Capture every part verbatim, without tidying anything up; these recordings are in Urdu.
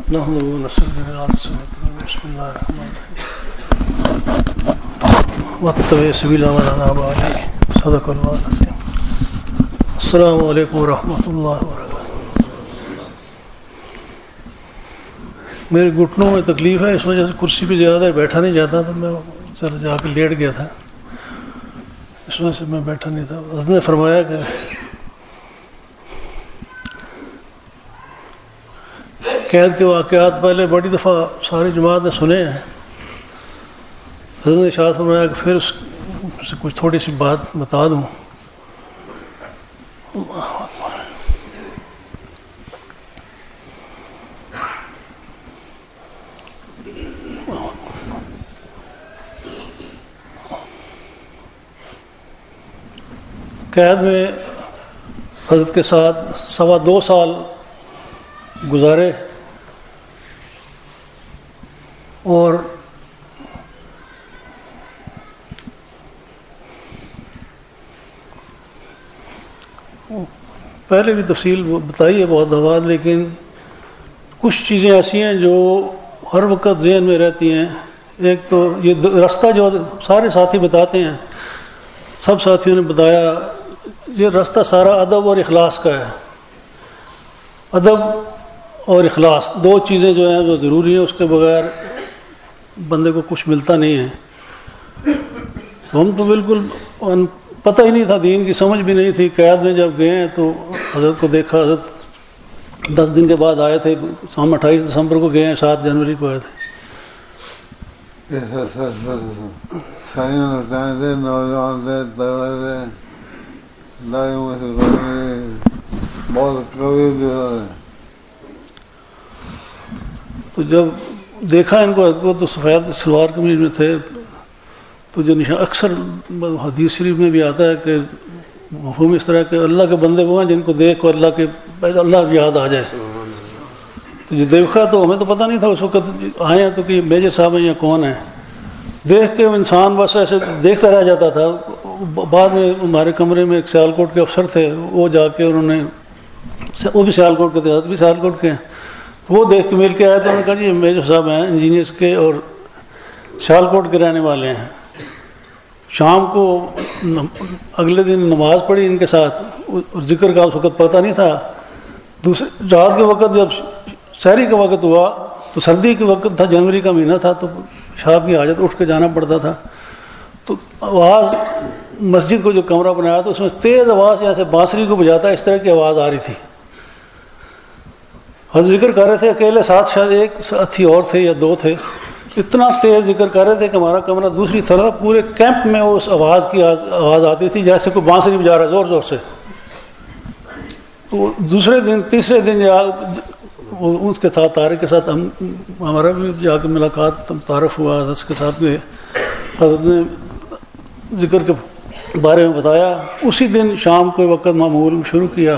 نحمده ونصلي على رسوله الكريم بسم الله الرحمن الرحيم واتبع سبيل من أناب عليه صدق الله العظيم. السلام علیکم ورحمۃ اللہ وبرکاتہ. میرے گھٹنوں میں تکلیف ہے، اس وجہ سے کرسی پہ زیادہ بیٹھا نہیں جاتا، تو میں چل جا کے لیٹ گیا تھا، اس وجہ سے میں بیٹھا نہیں تھا. حضرت نے فرمایا کہ قید کے واقعات پہلے بڑی دفعہ ساری جماعت نے سنے ہیں. حضرت نے ارشاد فرمایا کہ پھر اس سے کچھ تھوڑی سی بات بتا دوں. قید میں حضرت کے ساتھ سوا دو سال گزارے، اور پہلے بھی تفصیل بتائی ہے بہت دفعہ، لیکن کچھ چیزیں ایسی ہیں جو ہر وقت ذہن میں رہتی ہیں. ایک تو یہ راستہ جو سارے ساتھی بتاتے ہیں، سب ساتھیوں نے بتایا، یہ راستہ سارا ادب اور اخلاص کا ہے. ادب اور اخلاص دو چیزیں جو ہیں وہ ضروری ہیں، اس کے بغیر بندے کو کچھ ملتا نہیں ہے. ہم تو بالکل پتہ ہی نہیں تھا، دین کی سمجھ بھی نہیں تھی. قید میں جب گئے تو حضرت کو دیکھا، حضرت دس دن کے بعد آئے تھے. ہم اٹھائیس دسمبر کو گئے ہیں، سات جنوری کو آئے تھے. تو جب دیکھا ان کو تو سفید سلوار قمیض میں تھے. تو جو نشان اکثر حدیث شریف میں بھی آتا ہے کہ مفہوم اس طرح کہ اللہ کے بندے وہ ہیں جن کو دیکھ اور اللہ کے اللہ یاد آ جائے. تو جو دیکھا تو ہمیں تو پتہ نہیں تھا اس وقت آئے ہیں تو کہ میجر صاحب ہیں یا کون ہیں. دیکھ کے انسان بس ایسے دیکھتا رہ جاتا تھا. بعد میں ہمارے کمرے میں ایک سیالکوٹ کے افسر تھے، وہ جا کے انہوں نے، وہ بھی سیالکوٹ کے تھے، بھی سیالکوٹ کے ہیں، وہ دیکھ کے مل کے آئے تو انہوں نے کہا جی یہ میجر صاحب ہیں انجینئرس کے اور سیالکوٹ کے رہنے والے ہیں. شام کو اگلے دن نماز پڑھی ان کے ساتھ، اور ذکر کا اس وقت پتہ نہیں تھا. دوسرے رات کے وقت جب سحری کا وقت ہوا تو سردی کے وقت تھا، جنوری کا مہینہ تھا، تو شام کی حاجت اٹھ کے جانا پڑتا تھا. تو آواز مسجد کو جو کمرہ بنایا تھا اس میں تیز آواز یہاں سے بانسری کو بجاتا ہے اس طرح کی آواز آ رہی تھی. حضرت ذکر کر رہے تھے اکیلے، ساتھ شاید ایک ساتھی اور تھے یا دو تھے. اتنا تیز ذکر کر رہے تھے کہ ہمارا کمرہ دوسری طرف، پورے کیمپ میں اس آواز کی آواز آتی تھی جیسے کوئی بانسری بجا رہا ہے زور زور سے. تو دوسرے دن تیسرے دن اس کے ساتھ طارق کے ساتھ ہم ہمارا بھی جا کے ملاقات تعارف ہوا، حضرت کے ساتھ گئے. حضرت نے ذکر کے بارے میں بتایا. اسی دن شام کو وقت معمول شروع کیا،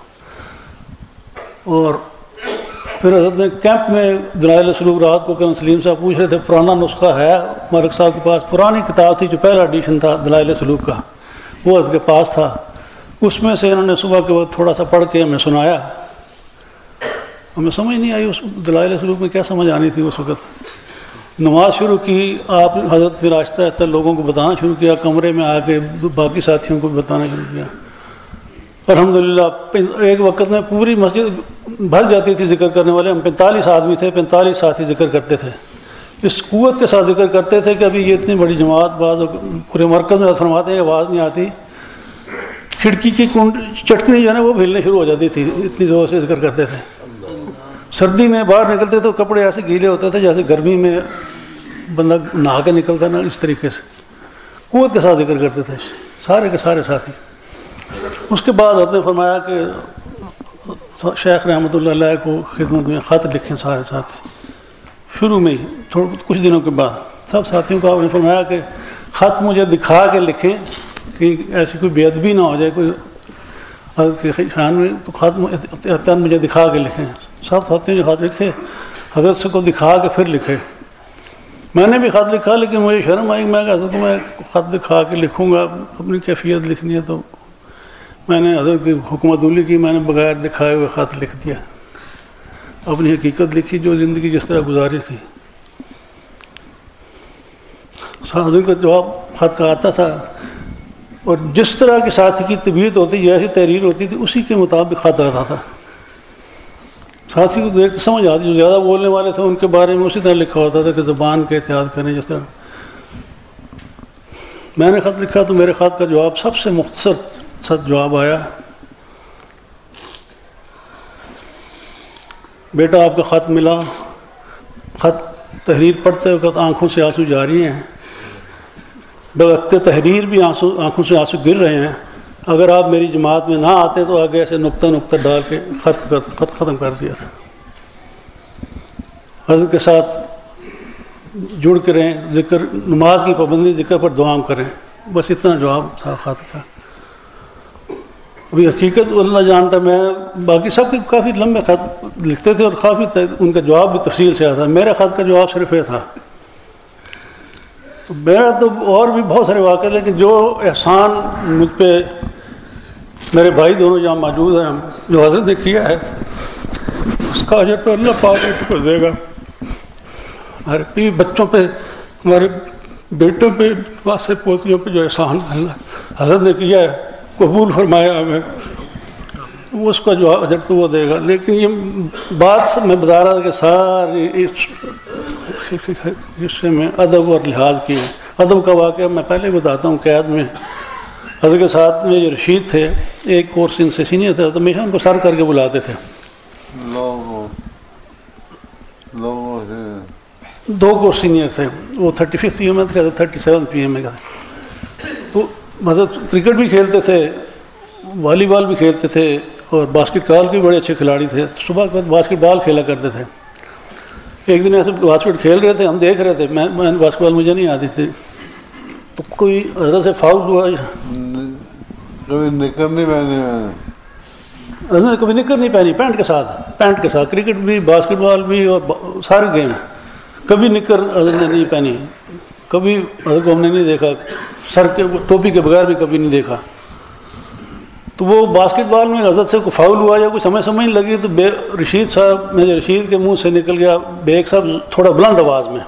اور پھر حضرت نے کیمپ میں دلائل سلوک رات کو کرن سلیم صاحب پوچھ رہے تھے پرانا نسخہ ہے ملک صاحب کے پاس. پرانی کتاب تھی جو پہلا ایڈیشن تھا دلائل سلوک کا، وہ حضرت کے پاس تھا. اس میں سے انہوں نے صبح کے وقت تھوڑا سا پڑھ کے ہمیں سنایا. ہمیں سمجھ نہیں آئی اس دلائل سلوک میں کیا سمجھ آنی تھی. اس وقت نماز شروع کی، آپ حضرت پھر آہستہ آہستہ لوگوں کو بتانا شروع کیا، کمرے میں آ کے باقی ساتھیوں کو بتانا شروع کیا. الحمدللہ ایک وقت میں پوری مسجد بھر جاتی تھی ذکر کرنے والے. ہم پینتالیس آدمی تھے، پینتالیس ساتھی ذکر کرتے تھے. اس قوت کے ساتھ ذکر کرتے تھے کہ ابھی یہ اتنی بڑی جماعت، بعض پورے مرکز میں فرماتے ہیں آواز نہیں آتی، کھڑکی کی کنڈ چٹکنی جو ہے نا وہ ہلنے شروع ہو جاتی تھی، اتنی زور سے ذکر کرتے تھے. سردی میں باہر نکلتے تو کپڑے ایسے گیلے ہوتے تھے جیسے گرمی میں بندہ نہا کے نکلتا نا، اس طریقے سے قوت کے ساتھ ذکر کرتے تھے سارے کے سارے ساتھی. اس کے بعد حضرت نے فرمایا کہ شیخ رحمۃ اللہ علیہ کو خدمت میں خط لکھیں سارے ساتھی. شروع میں ہی کچھ دنوں کے بعد سب ساتھیوں کو آپ نے فرمایا کہ خط مجھے دکھا کے لکھیں کہ ایسی کوئی بے ادبی نہ ہو جائے کوئی حضرت کے شان میں، تو خط مجھے دکھا کے لکھیں. سب ساتھیوں جو خط لکھے حضرت سے کو دکھا کے پھر لکھے. میں نے بھی خط لکھا لیکن مجھے شرم آئی. میں حضرت کو میں خط دکھا کے لکھوں گا، اپنی کیفیت لکھنی ہے. تو میں نے حضرت کی حکمت اولی کی، میں نے بغیر دکھائے ہوئے خط لکھ دیا. اپنی حقیقت لکھی جو زندگی جس طرح گزاری تھی. آدمی کا جواب خط کا آتا تھا اور جس طرح کے ساتھی کی طبیعت ہوتی جیسی تحریر ہوتی تھی اسی کے مطابق خط آتا تھا. ساتھی کو دیکھ سمجھ آتی, جو زیادہ بولنے والے تھے ان کے بارے میں اسی طرح لکھا ہوتا تھا کہ زبان کا احتیاط کریں. جس طرح میں نے خط لکھا تو میرے خط کا جواب سب سے مختصر سا جواب آیا, بیٹا آپ کا خط ملا, خط تحریر پڑھتے وقت آنکھوں سے آنسو جاری ہیں, بوقت تحریر بھی آنسو آنکھوں سے آنسو گر رہے ہیں. اگر آپ میری جماعت میں نہ آتے تو آگے ایسے نقطہ نقطہ ڈال کے خط کر خط ختم کر دیا تھا. حضرت کے ساتھ جڑ کے رہیں, ذکر نماز کی پابندی, ذکر پر دعام کریں, بس اتنا جواب تھا خط کا. ابھی حقیقت اللہ جانتا, میں باقی سب کے کافی لمبے خط لکھتے تھے اور کافی ان کا جواب بھی تفصیل سے آتا. میرے خط کا جواب صرف یہ تھا. میرا تو اور بھی بہت سارے واقع, لیکن جو احسان مجھ پہ میرے بھائی دونوں جہاں موجود ہیں جو حضرت نے کیا ہے اس کا اجر تو اللہ پاک کو دے گا. ہمارے پی بچوں پہ, ہمارے بیٹوں پہ, واسطے پوتیوں پہ جو احسان اللہ حضرت نے کیا ہے قبول فرمایا ہمیں, اس کا جو اجر تو وہ دے گا. لیکن یہ بات میں بتا رہا تھا کہ ساری حصے میں ادب اور لحاظ کی ہے. ادب کا واقعہ میں پہلے بتاتا ہوں. قید میں حضرت کے ساتھ میں جو رشید تھے, ایک کورس ان سے سینئر تھے, تو ہمیشہ ان کو سر کر کے بلاتے تھے. دو کورس سینئر تھے, وہ تھرٹی ففتھ پی ایم میں تھے, تھرٹی سیون پی ایم میں تھے. تو مطلب کرکٹ بھی کھیلتے تھے, والی بال بھی کھیلتے تھے, اور باسکٹ بال کے بھی بڑے اچھے کھلاڑی تھے. صبح کے وقت باسکٹ بال کھیلا کرتے تھے. ایک دن ایسے باسکٹ کھیل رہے تھے, ہم دیکھ رہے تھے, میں میں باسکٹ بال مجھے نہیں آتی تھی, تو کوئی حضرت سے فاؤل ہوا. کبھی نکر نہیں پہنی حضرت نے کبھی نکر نہیں پہنی, پینٹ کے ساتھ, پینٹ کے ساتھ کرکٹ بھی, باسکٹ بال بھی, اور سارے گیم. کبھی نکر حضرت نے نہیں پہنی, کبھی حضرت کو ہم نے نہیں دیکھا, سر کے ٹوپی کے بغیر بھی کبھی نہیں دیکھا. تو وہ باسکٹ بال میں حضرت سے کوئی فاؤل ہوا یا کوئی سمجھ سمجھ لگی, تو بے رشید صاحب میں رشید کے منہ سے نکل گیا بیگ صاحب تھوڑا بلند آواز میں.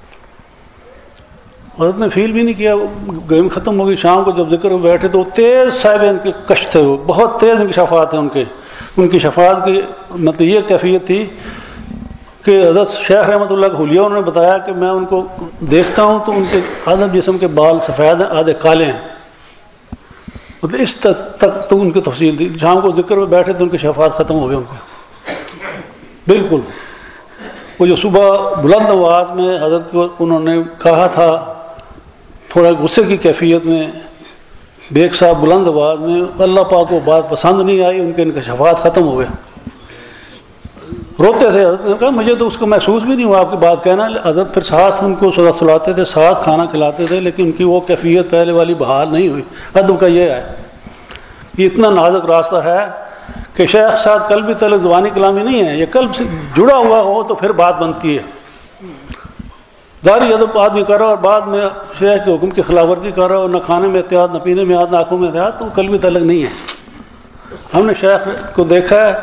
حضرت نے فیل بھی نہیں کیا, گیم ختم ہو گئی. شام کو جب ذکر میں بیٹھے تو تیز صاحب ان کے کشف تھے, وہ بہت تیز انکشافات ہیں ان کے. ان کی شفاعت کی مطلب یہ کیفیت تھی کہ حضرت شیخ رحمۃ اللہ کا حلیہ انہوں نے بتایا کہ میں ان کو دیکھتا ہوں تو ان کے آدھا جسم کے بال سفید ہیں, آدھے کالے ہیں. مطلب اس تک تک تو ان کی تفصیل تھی. شام کو ذکر میں بیٹھے تو ان کی شفاعت ختم ہو گئی ان کو بالکل. وہ جو صبح بلند آواز میں حضرت کو انہوں نے کہا تھا, تھوڑا غصے کی کیفیت میں, بیگ صاحب بلند آواز میں, اللہ پاک کو بات پسند نہیں آئی, ان کے ان کا شفاعت ختم ہو گیا. روتے تھے. حضرت نے کہا مجھے تو اس کو محسوس بھی نہیں ہوا آپ کی بات کہنا. حضرت پھر ساتھ ان کو سلاتے تھے, ساتھ کھانا کھلاتے تھے, لیکن ان کی وہ کیفیت پہلے والی بحال نہیں ہوئی. ادب کا یہ ہے, یہ اتنا نازک راستہ ہے کہ شیخ ساتھ قلبی تعلق زبانی کلامی نہیں ہے, یہ قلب سے جڑا ہوا ہو تو پھر بات بنتی ہے. ظاہری ادب آدمی کر رہا اور بعد میں شیخ کے حکم کی خلاف ورزی کر رہا اور نہ کھانے میں احتیاط, نہ پینے میں احتیاط, نہ آنکھوں میں احتیاط, تو قلبی تعلق نہیں ہے. ہم نے شیخ کو دیکھا ہے,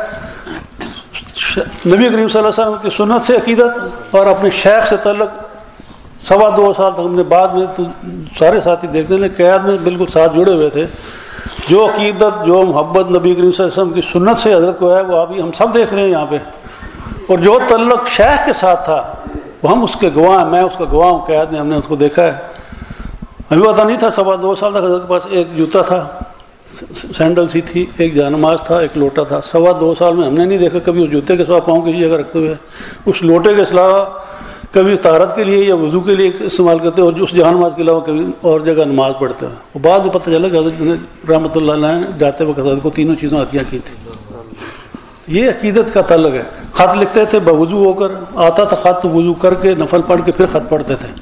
نبی کریم صلی اللہ علیہ وسلم کی سنت سے عقیدت اور اپنے شیخ سے تعلق سوا دو سال تک ہم نے بعد میں تو سارے ساتھی دیکھتے ہیں قید میں بالکل ساتھ جڑے ہوئے تھے. جو عقیدت جو محبت نبی کریم صلی اللہ علیہ وسلم کی سنت سے حضرت کو ہے وہ ابھی ہم سب دیکھ رہے ہیں یہاں پہ. اور جو تعلق شیخ کے ساتھ تھا وہ ہم اس کے گواہ ہیں, میں اس کا گواہ ہوں. قید میں ہم نے اس کو دیکھا ہے. ہمیں پتہ نہیں تھا, سوا دو سال تک حضرت کے پاس ایک جوتا تھا, سینڈل سی تھی, ایک جانماز تھا, ایک لوٹا تھا. سوا دو سال میں ہم نے نہیں دیکھا کبھی اس جوتے کے سوا پاؤں کسی جگہ رکھتے ہوئے, اس لوٹے کے علاوہ کبھی طہارت کے لیے یا وضو کے لیے استعمال کرتے, اور اس جانماز کے علاوہ کبھی اور جگہ نماز پڑھتے ہیں. وہ بعد میں پتہ چلا کہ حضرت نے رحمۃ اللہ علیہ نے جاتے وقت حضرت کو تینوں چیزوں عطیہ کی تھی. یہ عقیدت کا تعلق ہے. خط لکھتے تھے بوضو ہو کر, آتا تھا خط تو وضو کر کے نفل پڑھ کے پھر خط پڑھتے تھے.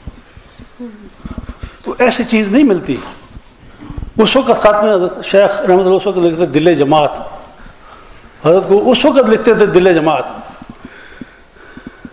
تو ایسی چیز نہیں ملتی. اس وقت خط میں حضرت شیخ رحمۃ اللہ اس وقت لکھتے تھے دل جماعت. حضرت کو اس وقت لکھتے تھے دل جماعت.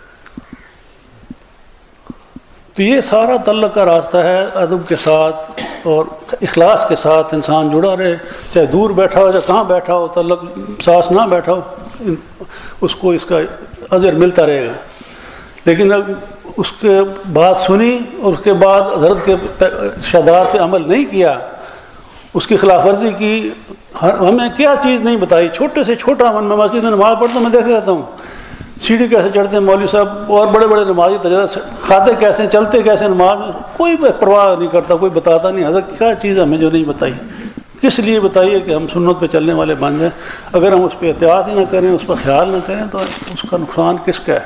تو یہ سارا تعلق کا راستہ ہے ادب کے ساتھ, اور اخلاص کے ساتھ انسان جڑا رہے، چاہے دور بیٹھا ہو چاہے کہاں بیٹھا ہو، تعلق ساس نہ بیٹھا ہو، اس کو اس کا اجر ملتا رہے گا. لیکن اس کے بات سنی اور اس کے بعد حضرت کے شہادات پہ عمل نہیں کیا، اس کی خلاف ورزی کی، ہمیں کیا چیز نہیں بتائی. چھوٹے سے چھوٹا عمل، میں مسجد میں نماز پڑھتا ہوں، میں دیکھ رہتا ہوں سیڑھی کیسے چڑھتے ہیں مولوی صاحب، اور بڑے بڑے نمازی تجربہ، کھاتے کیسے، چلتے کیسے نماز میں، کوئی پرواہ نہیں کرتا، کوئی بتاتا نہیں. حضرت کیا چیز ہمیں جو نہیں بتائی، کس لیے بتائیے کہ ہم سنت پہ چلنے والے بن جائیں. اگر ہم اس پہ احتیاط ہی نہ کریں، اس پر خیال نہ کریں، تو اس کا نقصان کس کا ہے.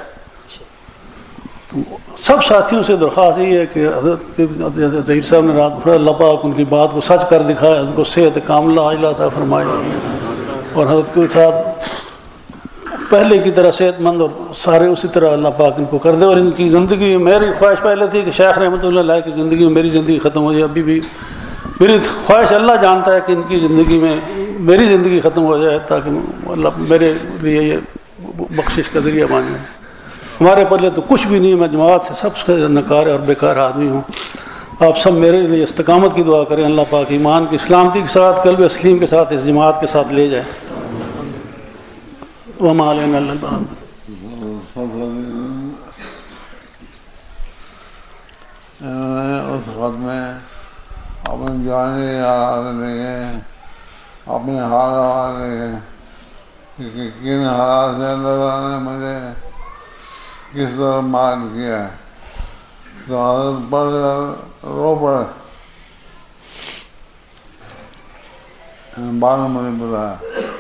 سب ساتھیوں سے درخواست یہ ہے کہ حضرت ظہیر صاحب نے رات اللہ پاک ان کی بات کو سچ کر دکھایا، حضرت کو صحت کاملہ عاجلہ عطا فرمائے، اور حضرت کے ساتھ پہلے کی طرح صحت مند اور سارے اسی طرح اللہ پاک ان کو کر دے. اور ان کی زندگی، میری خواہش پہلے تھی کہ شیخ رحمۃ اللہ علیہ کی زندگی میں میری زندگی ختم ہو جائے. ابھی بھی میری خواہش، اللہ جانتا ہے کہ ان کی زندگی میں میری زندگی ختم ہو جائے، تاکہ اللہ میرے لیے یہ بخشش کا ذریعہ بن جائے. ہمارے پلے تو کچھ بھی نہیں، میں جماعت سے سب سے نکار اور بیکار آدمی ہوں. آپ سب میرے لیے استقامت کی دعا کریں، اللہ پاک ایمان کی سلامتی کے ساتھ، قلب اسلیم کے ساتھ، اس جماعت کے ساتھ لے جائے. وما علینا الا البلاغ. اس خط میں اپنے جانے حالات لگے، اپنے حالات لگے کہ کن حالات سے اللہ تعالیٰ نے مجھے کس طرح مال کیا ہے. تو حضرت پڑھ کر رو پڑے. بعد میں مجھے بتایا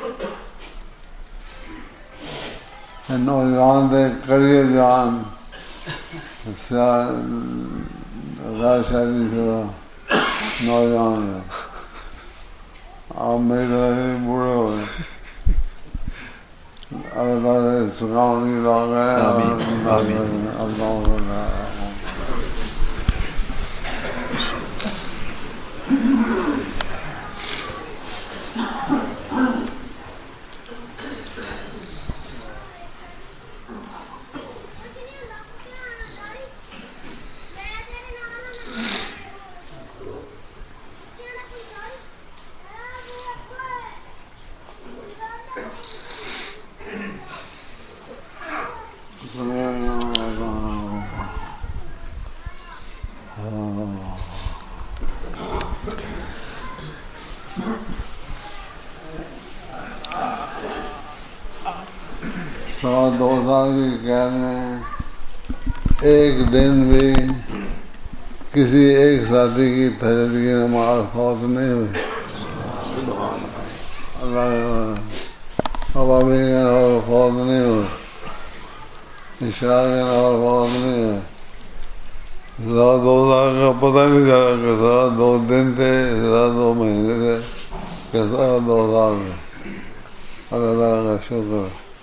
نوجوان تھے، کڑیے جوان، غیر شادی شدہ نوجوان تھے. آپ میری طرح سے بوڑھے ہو گئے. اللہ تعالیٰ سکھاؤں کی دعا کرے. سوا دو سال کی قید میں ایک دن بھی کسی ایک ساتھی کی تہجد کی نماز فوت نہیں ہوئی. اللہ ابابی کے نور فوت نہیں ہوئی، اشراق کے نور فوت نہیں ہوئی. سوا دو سال کا پتہ نہیں چلا کہ سوا دو دن تھے، سوا دو مہینے تھے، کہ سوا دو سال میں. اللہ تعالیٰ کا شکر.